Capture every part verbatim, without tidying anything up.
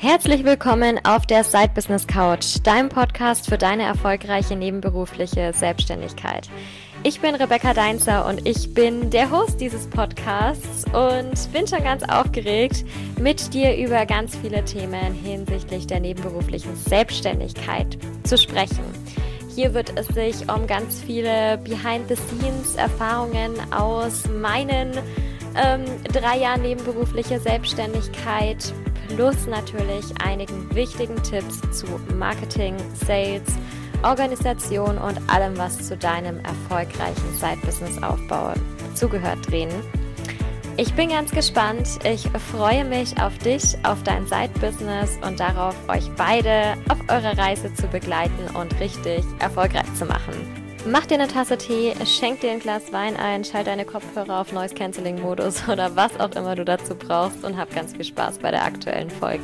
Herzlich willkommen auf der Side Business Couch, deinem Podcast für deine erfolgreiche nebenberufliche Selbstständigkeit. Ich bin Rebecca Deinzer und ich bin der Host dieses Podcasts und bin schon ganz aufgeregt, mit dir über ganz viele Themen hinsichtlich der nebenberuflichen Selbstständigkeit zu sprechen. Hier wird es sich um ganz viele Behind-the-Scenes-Erfahrungen aus meinen ähm, drei Jahren nebenberufliche Selbstständigkeit plus natürlich einigen wichtigen Tipps zu Marketing, Sales, Organisation und allem, was zu deinem erfolgreichen Side-Business-Aufbau zugehört, drehen. Ich bin ganz gespannt. Ich freue mich auf dich, auf dein Side-Business und darauf, euch beide auf eurer Reise zu begleiten und richtig erfolgreich zu machen. Mach dir eine Tasse Tee, schenk dir ein Glas Wein ein, schalt deine Kopfhörer auf Noise-Canceling-Modus oder was auch immer du dazu brauchst und hab ganz viel Spaß bei der aktuellen Folge.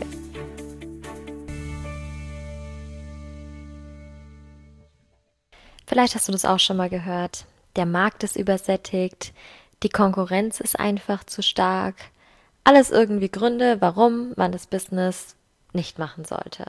Vielleicht hast du das auch schon mal gehört. Der Markt ist übersättigt, die Konkurrenz ist einfach zu stark. Alles irgendwie Gründe, warum man das Business nicht machen sollte.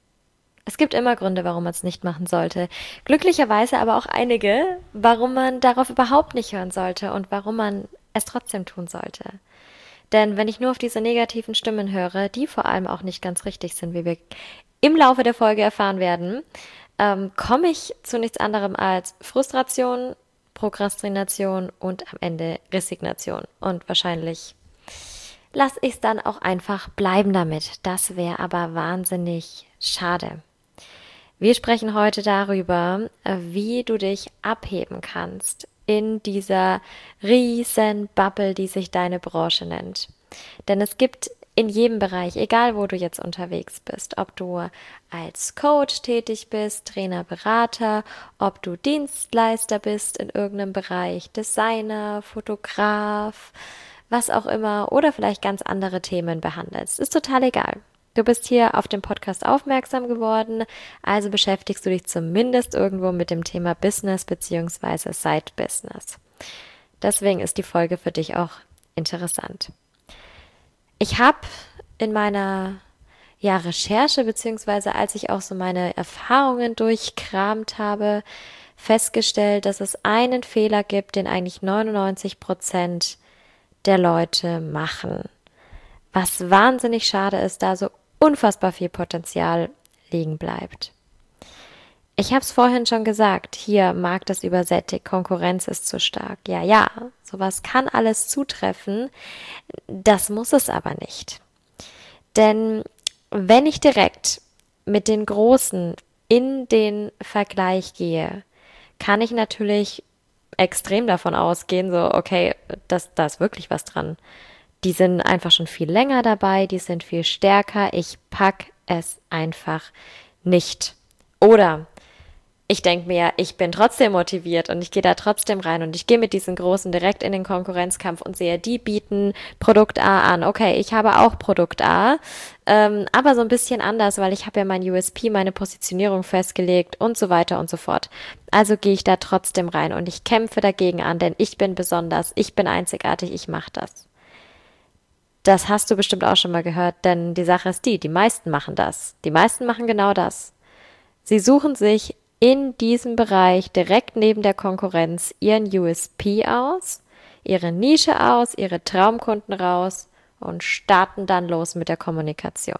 Es gibt immer Gründe, warum man es nicht machen sollte. Glücklicherweise aber auch einige, warum man darauf überhaupt nicht hören sollte und warum man es trotzdem tun sollte. Denn wenn ich nur auf diese negativen Stimmen höre, die vor allem auch nicht ganz richtig sind, wie wir im Laufe der Folge erfahren werden, ähm, komme ich zu nichts anderem als Frustration, Prokrastination und am Ende Resignation. Und wahrscheinlich lasse ich es dann auch einfach bleiben damit. Das wäre aber wahnsinnig schade. Wir sprechen heute darüber, wie du dich abheben kannst in dieser riesen Bubble, die sich deine Branche nennt. Denn es gibt in jedem Bereich, egal wo du jetzt unterwegs bist, ob du als Coach tätig bist, Trainer, Berater, ob du Dienstleister bist in irgendeinem Bereich, Designer, Fotograf, was auch immer oder vielleicht ganz andere Themen behandelst. Ist total egal. Du bist hier auf dem Podcast aufmerksam geworden, also beschäftigst du dich zumindest irgendwo mit dem Thema Business bzw. Side-Business. Deswegen ist die Folge für dich auch interessant. Ich habe in meiner ja, Recherche bzw. als ich auch so meine Erfahrungen durchkramt habe, festgestellt, dass es einen Fehler gibt, den eigentlich neunundneunzig Prozent der Leute machen. Was wahnsinnig schade ist, da so unfassbar viel Potenzial liegen bleibt. Ich habe es vorhin schon gesagt, hier Markt ist übersättigt, Konkurrenz ist zu stark. Ja, ja, sowas kann alles zutreffen, das muss es aber nicht. Denn wenn ich direkt mit den Großen in den Vergleich gehe, kann ich natürlich extrem davon ausgehen, so okay, das, da ist wirklich was dran. Die sind einfach schon viel länger dabei, die sind viel stärker, ich pack es einfach nicht. Oder ich denke mir, ich bin trotzdem motiviert und ich gehe da trotzdem rein und ich gehe mit diesen Großen direkt in den Konkurrenzkampf und sehe, die bieten Produkt A an. Okay, ich habe auch Produkt A, ähm, aber so ein bisschen anders, weil ich habe ja mein U S P, meine Positionierung festgelegt und so weiter und so fort. Also gehe ich da trotzdem rein und ich kämpfe dagegen an, denn ich bin besonders, ich bin einzigartig, ich mache das. Das hast du bestimmt auch schon mal gehört, denn die Sache ist die, die meisten machen das. Die meisten machen genau das. Sie suchen sich in diesem Bereich direkt neben der Konkurrenz ihren U S P aus, ihre Nische aus, ihre Traumkunden raus und starten dann los mit der Kommunikation.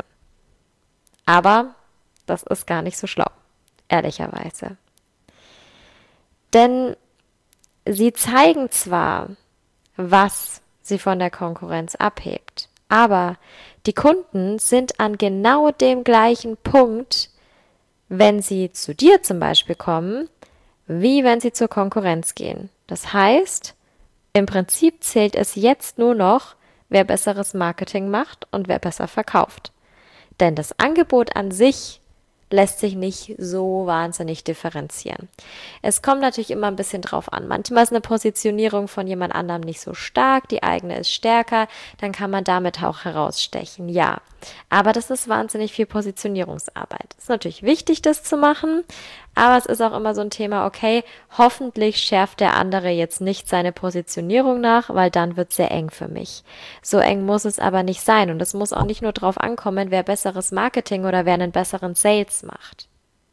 Aber das ist gar nicht so schlau, ehrlicherweise. Denn sie zeigen zwar, was sie von der Konkurrenz abhebt. Aber die Kunden sind an genau dem gleichen Punkt, wenn sie zu dir zum Beispiel kommen, wie wenn sie zur Konkurrenz gehen. Das heißt, im Prinzip zählt es jetzt nur noch, wer besseres Marketing macht und wer besser verkauft. Denn das Angebot an sich lässt sich nicht so wahnsinnig differenzieren. Es kommt natürlich immer ein bisschen drauf an. Manchmal ist eine Positionierung von jemand anderem nicht so stark, die eigene ist stärker, dann kann man damit auch herausstechen, ja. Aber das ist wahnsinnig viel Positionierungsarbeit. Es ist natürlich wichtig, das zu machen, aber es ist auch immer so ein Thema, okay, hoffentlich schärft der andere jetzt nicht seine Positionierung nach, weil dann wird es sehr eng für mich. So eng muss es aber nicht sein und es muss auch nicht nur drauf ankommen, wer besseres Marketing oder wer einen besseren Sales macht.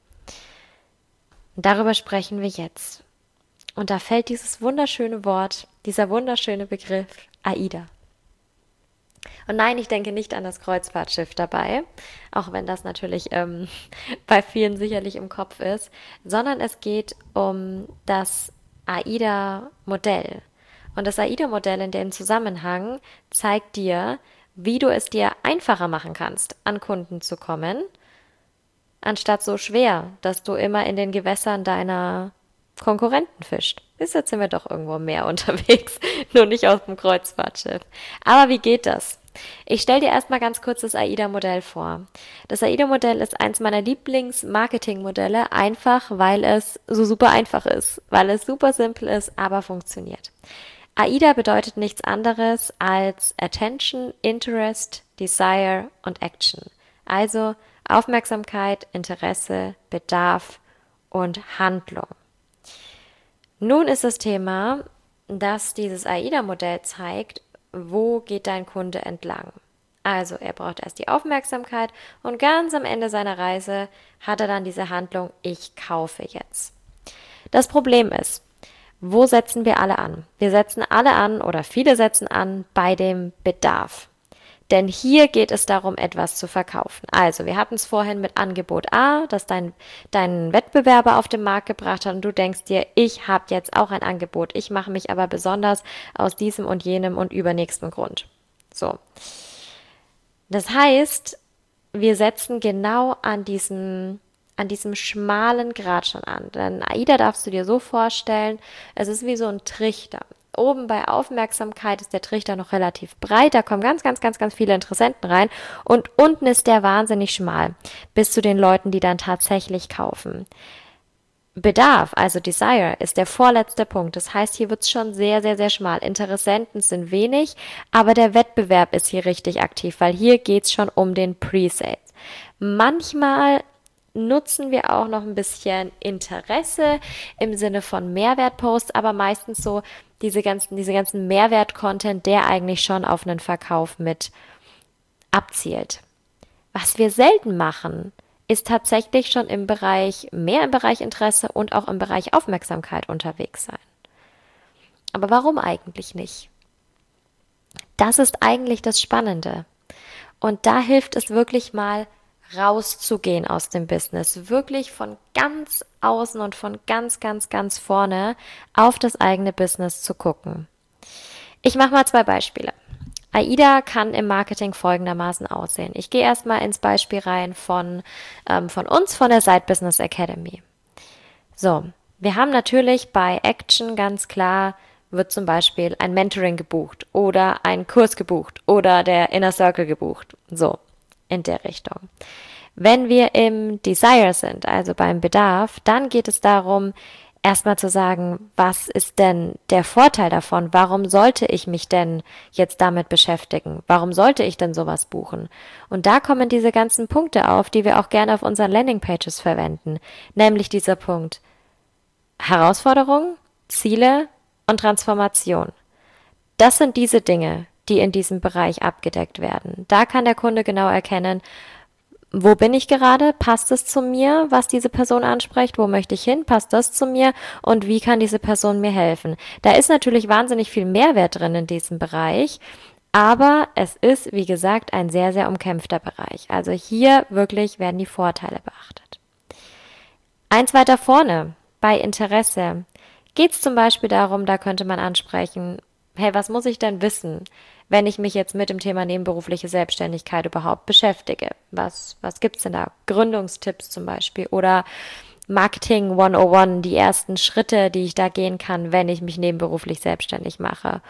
Und darüber sprechen wir jetzt. Und da fällt dieses wunderschöne Wort, dieser wunderschöne Begriff AIDA. Und nein, ich denke nicht an das Kreuzfahrtschiff dabei, auch wenn das natürlich ähm, bei vielen sicherlich im Kopf ist, sondern es geht um das AIDA-Modell. Und das AIDA-Modell in dem Zusammenhang zeigt dir, wie du es dir einfacher machen kannst, an Kunden zu kommen, anstatt so schwer, dass du immer in den Gewässern deiner Konkurrenten fischt. Jetzt sind wir doch irgendwo mehr unterwegs, nur nicht auf dem Kreuzfahrtschiff. Aber wie geht das? Ich stelle dir erstmal ganz kurz das AIDA-Modell vor. Das AIDA-Modell ist eins meiner Lieblings-Marketing-Modelle, einfach weil es so super einfach ist, weil es super simpel ist, aber funktioniert. AIDA bedeutet nichts anderes als Attention, Interest, Desire und Action. Also Aufmerksamkeit, Interesse, Bedarf und Handlung. Nun ist das Thema, dass dieses AIDA-Modell zeigt, wo geht dein Kunde entlang. Also er braucht erst die Aufmerksamkeit und ganz am Ende seiner Reise hat er dann diese Handlung, ich kaufe jetzt. Das Problem ist, wo setzen wir alle an? Wir setzen alle an oder viele setzen an bei dem Bedarf. Denn hier geht es darum, etwas zu verkaufen. Also, wir hatten es vorhin mit Angebot A, das dein, dein Wettbewerber auf den Markt gebracht hat und du denkst dir, ich habe jetzt auch ein Angebot. Ich mache mich aber besonders aus diesem und jenem und übernächsten Grund. So. Das heißt, wir setzen genau an diesem, an diesem schmalen Grat schon an. Denn AIDA darfst du dir so vorstellen, es ist wie so ein Trichter. Oben bei Aufmerksamkeit ist der Trichter noch relativ breit, da kommen ganz, ganz, ganz, ganz viele Interessenten rein und unten ist der wahnsinnig schmal, bis zu den Leuten, die dann tatsächlich kaufen. Bedarf, also Desire, ist der vorletzte Punkt. Das heißt, hier wird es schon sehr, sehr, sehr schmal. Interessenten sind wenig, aber der Wettbewerb ist hier richtig aktiv, weil hier geht es schon um den Pre-Sales. Manchmal nutzen wir auch noch ein bisschen Interesse im Sinne von Mehrwertposts, aber meistens so diese ganzen, diese ganzen Mehrwert-Content, der eigentlich schon auf einen Verkauf mit abzielt. Was wir selten machen, ist tatsächlich schon im Bereich, mehr im Bereich Interesse und auch im Bereich Aufmerksamkeit unterwegs sein. Aber warum eigentlich nicht? Das ist eigentlich das Spannende. Und da hilft es wirklich mal, rauszugehen aus dem Business, wirklich von ganz außen und von ganz, ganz, ganz vorne auf das eigene Business zu gucken. Ich mache mal zwei Beispiele. AIDA kann im Marketing folgendermaßen aussehen. Ich gehe erstmal ins Beispiel rein von, ähm, von uns, von der Side Business Academy. So, wir haben natürlich bei Action ganz klar, wird zum Beispiel ein Mentoring gebucht oder ein Kurs gebucht oder der Inner Circle gebucht. So, in der Richtung. Wenn wir im Desire sind, also beim Bedarf, dann geht es darum, erstmal zu sagen, was ist denn der Vorteil davon? Warum sollte ich mich denn jetzt damit beschäftigen? Warum sollte ich denn sowas buchen? Und da kommen diese ganzen Punkte auf, die wir auch gerne auf unseren Landingpages verwenden. Nämlich dieser Punkt Herausforderung, Ziele und Transformation. Das sind diese Dinge, die in diesem Bereich abgedeckt werden. Da kann der Kunde genau erkennen, wo bin ich gerade? Passt es zu mir, was diese Person anspricht? Wo möchte ich hin? Passt das zu mir? Und wie kann diese Person mir helfen? Da ist natürlich wahnsinnig viel Mehrwert drin in diesem Bereich, aber es ist, wie gesagt, ein sehr, sehr umkämpfter Bereich. Also hier wirklich werden die Vorteile beachtet. Eins weiter vorne, bei Interesse, geht es zum Beispiel darum, da könnte man ansprechen, hey, was muss ich denn wissen, wenn ich mich jetzt mit dem Thema nebenberufliche Selbstständigkeit überhaupt beschäftige? Was, was gibt's denn da? Gründungstipps zum Beispiel oder Marketing hundertundeins, die ersten Schritte, die ich da gehen kann, wenn ich mich nebenberuflich selbstständig mache.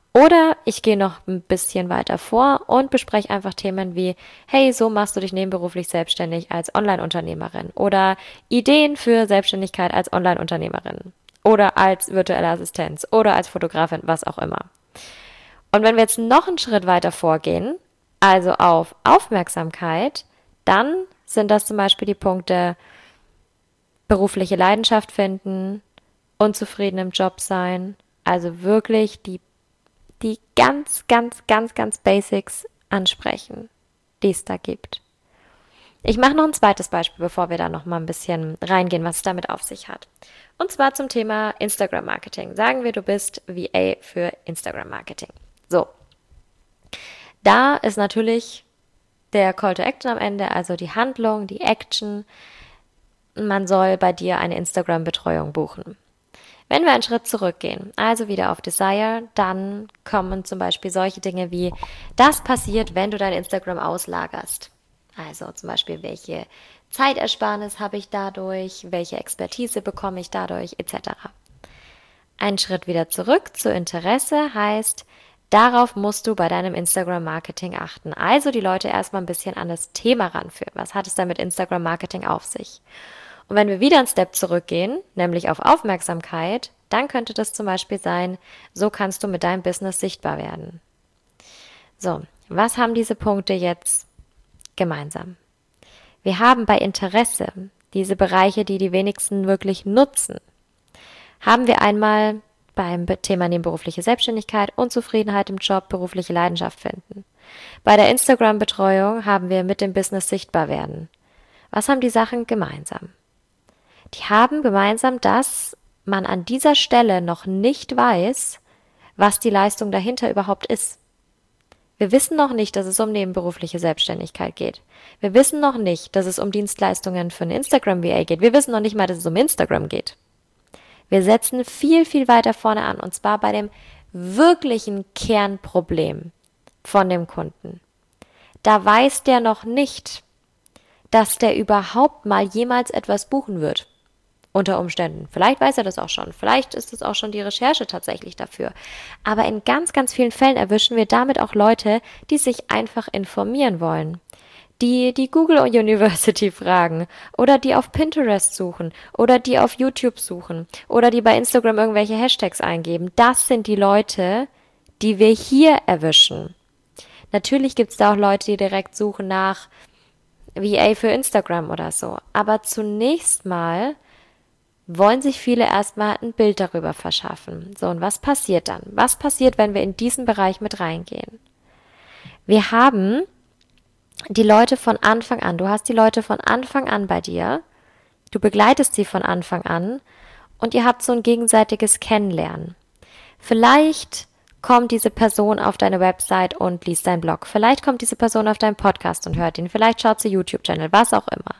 Oder ich gehe noch ein bisschen weiter vor und bespreche einfach Themen wie, hey, so machst du dich nebenberuflich selbstständig als Online-Unternehmerin oder Ideen für Selbstständigkeit als Online-Unternehmerin oder als virtuelle Assistenz oder als Fotografin, was auch immer. Und wenn wir jetzt noch einen Schritt weiter vorgehen, also auf Aufmerksamkeit, dann sind das zum Beispiel die Punkte berufliche Leidenschaft finden, unzufrieden im Job sein, also wirklich die die ganz, ganz, ganz, ganz Basics ansprechen, die es da gibt. Ich mache noch ein zweites Beispiel, bevor wir da noch mal ein bisschen reingehen, was es damit auf sich hat. Und zwar zum Thema Instagram-Marketing. Sagen wir, du bist V A für Instagram-Marketing. So, da ist natürlich der Call to Action am Ende, also die Handlung, die Action. Man soll bei dir eine Instagram-Betreuung buchen. Wenn wir einen Schritt zurückgehen, also wieder auf Desire, dann kommen zum Beispiel solche Dinge wie, das passiert, wenn du dein Instagram auslagerst. Also zum Beispiel, welche Zeitersparnis habe ich dadurch, welche Expertise bekomme ich dadurch, et cetera. Ein Schritt wieder zurück zu Interesse heißt, darauf musst du bei deinem Instagram-Marketing achten. Also die Leute erstmal ein bisschen an das Thema ranführen. Was hat es denn mit Instagram-Marketing auf sich? Und wenn wir wieder einen Step zurückgehen, nämlich auf Aufmerksamkeit, dann könnte das zum Beispiel sein, so kannst du mit deinem Business sichtbar werden. So, was haben diese Punkte jetzt gemeinsam? Wir haben bei Interesse diese Bereiche, die die wenigsten wirklich nutzen. Haben wir einmal beim Thema nebenberufliche Selbstständigkeit, Unzufriedenheit im Job, berufliche Leidenschaft finden. Bei der Instagram-Betreuung haben wir mit dem Business sichtbar werden. Was haben die Sachen gemeinsam? Die haben gemeinsam, dass man an dieser Stelle noch nicht weiß, was die Leistung dahinter überhaupt ist. Wir wissen noch nicht, dass es um nebenberufliche Selbstständigkeit geht. Wir wissen noch nicht, dass es um Dienstleistungen für eine Instagram-V A geht. Wir wissen noch nicht mal, dass es um Instagram geht. Wir setzen viel, viel weiter vorne an, und zwar bei dem wirklichen Kernproblem von dem Kunden. Da weiß der noch nicht, dass der überhaupt mal jemals etwas buchen wird. Unter Umständen. Vielleicht weiß er das auch schon. Vielleicht ist es auch schon die Recherche tatsächlich dafür. Aber in ganz, ganz vielen Fällen erwischen wir damit auch Leute, die sich einfach informieren wollen. Die die Google University fragen oder die auf Pinterest suchen oder die auf YouTube suchen oder die bei Instagram irgendwelche Hashtags eingeben. Das sind die Leute, die wir hier erwischen. Natürlich gibt es da auch Leute, die direkt suchen nach V A für Instagram oder so. Aber zunächst mal wollen sich viele erstmal ein Bild darüber verschaffen. So, und was passiert dann? Was passiert, wenn wir in diesen Bereich mit reingehen? Wir haben die Leute von Anfang an, du hast die Leute von Anfang an bei dir, du begleitest sie von Anfang an und ihr habt so ein gegenseitiges Kennenlernen. Vielleicht kommt diese Person auf deine Website und liest deinen Blog. Vielleicht kommt diese Person auf deinen Podcast und hört ihn. Vielleicht schaut sie YouTube-Channel, was auch immer.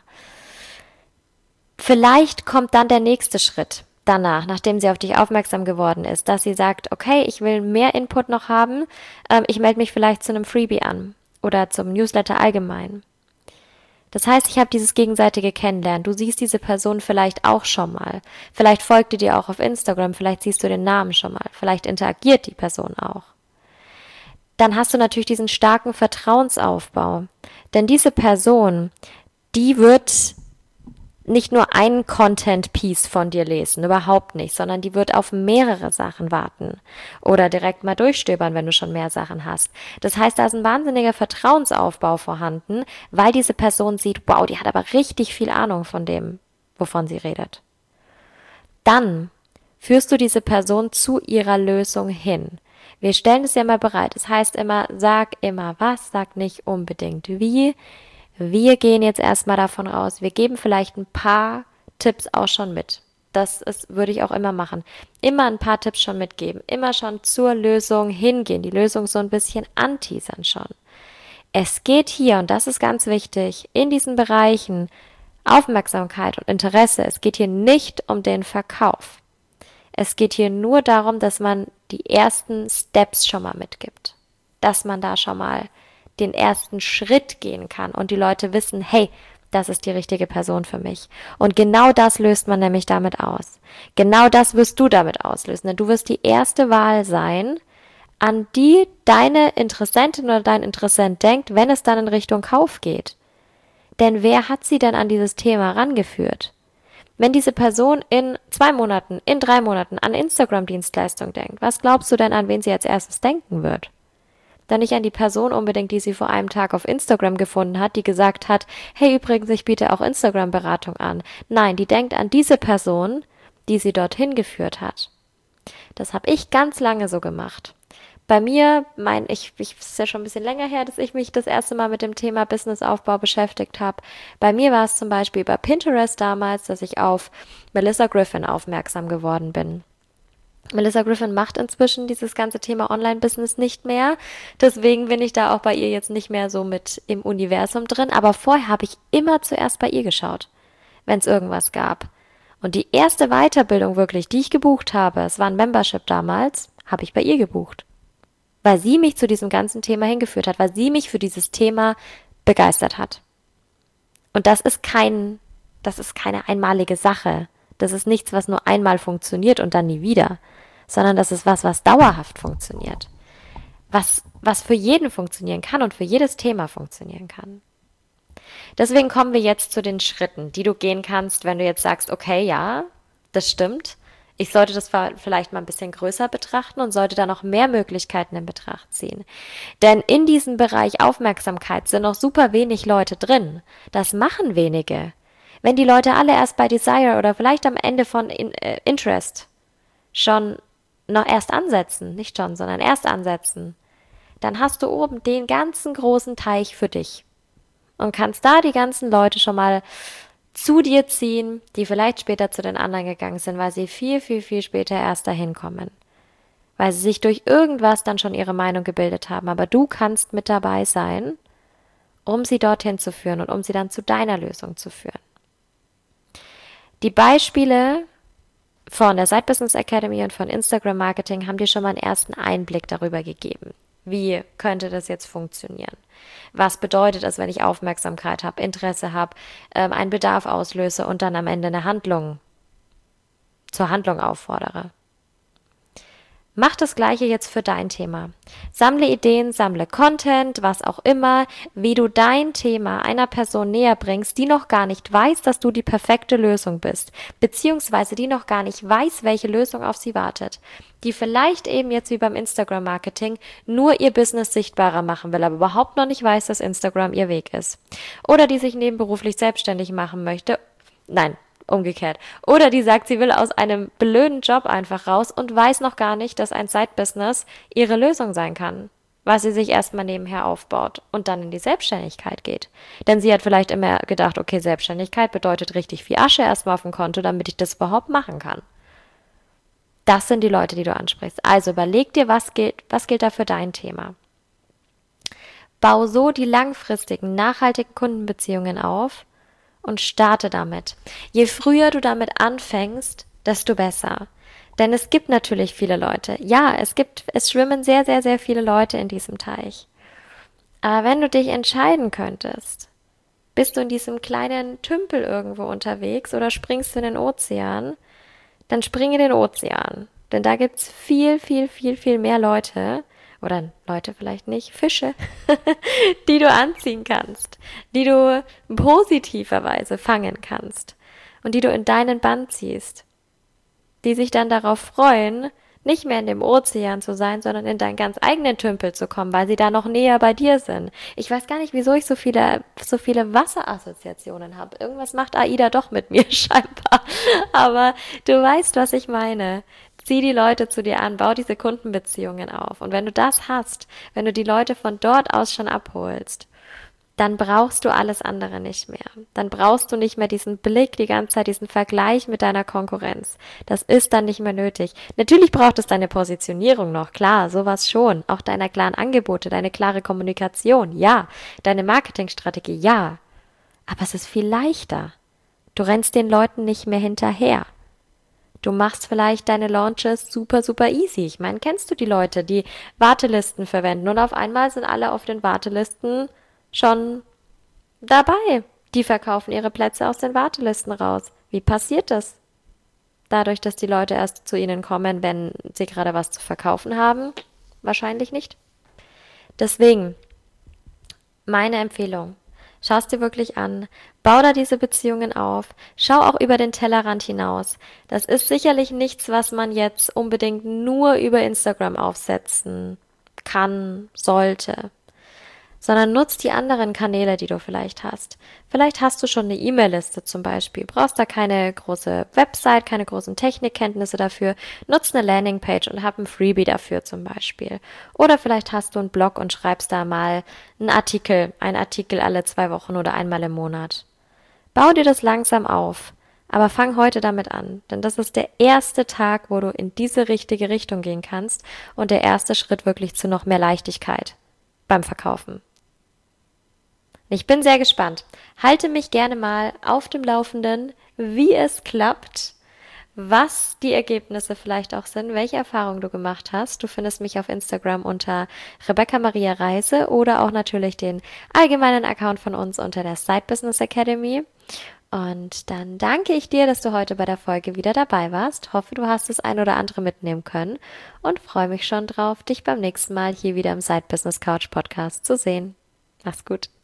Vielleicht kommt dann der nächste Schritt danach, nachdem sie auf dich aufmerksam geworden ist, dass sie sagt, okay, ich will mehr Input noch haben, ähm, ich melde mich vielleicht zu einem Freebie an oder zum Newsletter allgemein. Das heißt, ich habe dieses gegenseitige Kennenlernen. Du siehst diese Person vielleicht auch schon mal. Vielleicht folgt die dir auch auf Instagram, vielleicht siehst du den Namen schon mal, vielleicht interagiert die Person auch. Dann hast du natürlich diesen starken Vertrauensaufbau. Denn diese Person, die wird nicht nur einen Content-Piece von dir lesen, überhaupt nicht, sondern die wird auf mehrere Sachen warten oder direkt mal durchstöbern, wenn du schon mehr Sachen hast. Das heißt, da ist ein wahnsinniger Vertrauensaufbau vorhanden, weil diese Person sieht, wow, die hat aber richtig viel Ahnung von dem, wovon sie redet. Dann führst du diese Person zu ihrer Lösung hin. Wir stellen es ja immer bereit. Das heißt immer, sag immer was, sag nicht unbedingt wie. Wir gehen jetzt erstmal davon aus, wir geben vielleicht ein paar Tipps auch schon mit. Das ist, würde ich auch immer machen. Immer ein paar Tipps schon mitgeben. Immer schon zur Lösung hingehen. Die Lösung so ein bisschen anteasern schon. Es geht hier, und das ist ganz wichtig, in diesen Bereichen Aufmerksamkeit und Interesse. Es geht hier nicht um den Verkauf. Es geht hier nur darum, dass man die ersten Steps schon mal mitgibt. Dass man da schon mal den ersten Schritt gehen kann und die Leute wissen, hey, das ist die richtige Person für mich. Und genau das löst man nämlich damit aus. Genau das wirst du damit auslösen, denn du wirst die erste Wahl sein, an die deine Interessentin oder dein Interessent denkt, wenn es dann in Richtung Kauf geht. Denn wer hat sie denn an dieses Thema rangeführt? Wenn diese Person in zwei Monaten, in drei Monaten an Instagram-Dienstleistung denkt, was glaubst du denn, an wen sie als erstes denken wird? Dann nicht an die Person unbedingt, die sie vor einem Tag auf Instagram gefunden hat, die gesagt hat, hey übrigens, ich biete auch Instagram-Beratung an. Nein, die denkt an diese Person, die sie dorthin geführt hat. Das habe ich ganz lange so gemacht. Bei mir, mein, ich, ich ist ja schon ein bisschen länger her, dass ich mich das erste Mal mit dem Thema Businessaufbau beschäftigt habe. Bei mir war es zum Beispiel bei Pinterest damals, dass ich auf Melissa Griffin aufmerksam geworden bin. Melissa Griffin macht inzwischen dieses ganze Thema Online-Business nicht mehr. Deswegen bin ich da auch bei ihr jetzt nicht mehr so mit im Universum drin. Aber vorher habe ich immer zuerst bei ihr geschaut, wenn es irgendwas gab. Und die erste Weiterbildung wirklich, die ich gebucht habe, es war ein Membership damals, habe ich bei ihr gebucht. Weil sie mich zu diesem ganzen Thema hingeführt hat, weil sie mich für dieses Thema begeistert hat. Und das ist kein, das ist keine einmalige Sache. Das ist nichts, was nur einmal funktioniert und dann nie wieder, sondern das ist was, was dauerhaft funktioniert. Was, was für jeden funktionieren kann und für jedes Thema funktionieren kann. Deswegen kommen wir jetzt zu den Schritten, die du gehen kannst, wenn du jetzt sagst, okay, ja, das stimmt. Ich sollte das vielleicht mal ein bisschen größer betrachten und sollte da noch mehr Möglichkeiten in Betracht ziehen. Denn in diesem Bereich Aufmerksamkeit sind noch super wenig Leute drin. Das machen wenige. Wenn die Leute alle erst bei Desire oder vielleicht am Ende von in, äh, Interest schon noch erst ansetzen, nicht schon, sondern erst ansetzen, dann hast du oben den ganzen großen Teich für dich und kannst da die ganzen Leute schon mal zu dir ziehen, die vielleicht später zu den anderen gegangen sind, weil sie viel, viel, viel später erst dahin kommen. Weil sie sich durch irgendwas dann schon ihre Meinung gebildet haben. Aber du kannst mit dabei sein, um sie dorthin zu führen und um sie dann zu deiner Lösung zu führen. Die Beispiele von der Side Business Academy und von Instagram Marketing haben dir schon mal einen ersten Einblick darüber gegeben. Wie könnte das jetzt funktionieren? Was bedeutet es, wenn ich Aufmerksamkeit habe, Interesse habe, ähm, einen Bedarf auslöse und dann am Ende eine Handlung zur Handlung auffordere? Mach das Gleiche jetzt für dein Thema. Sammle Ideen, sammle Content, was auch immer, wie du dein Thema einer Person näher bringst, die noch gar nicht weiß, dass du die perfekte Lösung bist, beziehungsweise die noch gar nicht weiß, welche Lösung auf sie wartet, die vielleicht eben jetzt wie beim Instagram-Marketing nur ihr Business sichtbarer machen will, aber überhaupt noch nicht weiß, dass Instagram ihr Weg ist. Oder die sich nebenberuflich selbstständig machen möchte. Nein. Umgekehrt. Oder die sagt, sie will aus einem blöden Job einfach raus und weiß noch gar nicht, dass ein Side-Business ihre Lösung sein kann, was sie sich erstmal nebenher aufbaut und dann in die Selbstständigkeit geht. Denn sie hat vielleicht immer gedacht, okay, Selbstständigkeit bedeutet richtig viel Asche erstmal auf dem Konto, damit ich das überhaupt machen kann. Das sind die Leute, die du ansprichst. Also überleg dir, was gilt, was gilt da für dein Thema. Bau so die langfristigen, nachhaltigen Kundenbeziehungen auf, und starte damit. Je früher du damit anfängst, desto besser. Denn es gibt natürlich viele Leute. Ja, es gibt, es schwimmen sehr, sehr, sehr viele Leute in diesem Teich. Aber wenn du dich entscheiden könntest, bist du in diesem kleinen Tümpel irgendwo unterwegs oder springst du in den Ozean, dann spring in den Ozean. Denn da gibt's viel, viel, viel, viel mehr Leute, oder Leute vielleicht nicht, Fische, die du anziehen kannst, die du positiverweise fangen kannst und die du in deinen Bann ziehst, die sich dann darauf freuen, nicht mehr in dem Ozean zu sein, sondern in deinen ganz eigenen Tümpel zu kommen, weil sie da noch näher bei dir sind. Ich weiß gar nicht, wieso ich so viele, so viele Wasserassoziationen habe. Irgendwas macht AIDA doch mit mir scheinbar. Aber du weißt, was ich meine. Zieh die Leute zu dir an, bau diese Kundenbeziehungen auf. Und wenn du das hast, wenn du die Leute von dort aus schon abholst, dann brauchst du alles andere nicht mehr. Dann brauchst du nicht mehr diesen Blick, die ganze Zeit diesen Vergleich mit deiner Konkurrenz. Das ist dann nicht mehr nötig. Natürlich braucht es deine Positionierung noch, klar, sowas schon. Auch deiner klaren Angebote, deine klare Kommunikation, ja. Deine Marketingstrategie, ja. Aber es ist viel leichter. Du rennst den Leuten nicht mehr hinterher. Du machst vielleicht deine Launches super, super easy. Ich meine, kennst du die Leute, die Wartelisten verwenden und auf einmal sind alle auf den Wartelisten schon dabei. Die verkaufen ihre Plätze aus den Wartelisten raus. Wie passiert das? Dadurch, dass die Leute erst zu ihnen kommen, wenn sie gerade was zu verkaufen haben? Wahrscheinlich nicht. Deswegen, meine Empfehlung, schau es dir wirklich an, bau da diese Beziehungen auf, schau auch über den Tellerrand hinaus. Das ist sicherlich nichts, was man jetzt unbedingt nur über Instagram aufsetzen kann, sollte, sondern nutz die anderen Kanäle, die du vielleicht hast. Vielleicht hast du schon eine E-Mail-Liste zum Beispiel, brauchst da keine große Website, keine großen Technikkenntnisse dafür, nutz eine Landingpage und hab ein Freebie dafür zum Beispiel. Oder vielleicht hast du einen Blog und schreibst da mal einen Artikel, einen Artikel alle zwei Wochen oder einmal im Monat. Bau dir das langsam auf, aber fang heute damit an, denn das ist der erste Tag, wo du in diese richtige Richtung gehen kannst und der erste Schritt wirklich zu noch mehr Leichtigkeit beim Verkaufen. Ich bin sehr gespannt. Halte mich gerne mal auf dem Laufenden, wie es klappt, was die Ergebnisse vielleicht auch sind, welche Erfahrungen du gemacht hast. Du findest mich auf Instagram unter Rebecca Maria Reise oder auch natürlich den allgemeinen Account von uns unter der Side Business Academy. Und dann danke ich dir, dass du heute bei der Folge wieder dabei warst. Hoffe, du hast das ein oder andere mitnehmen können und freue mich schon drauf, dich beim nächsten Mal hier wieder im Side Business Couch Podcast zu sehen. Mach's gut.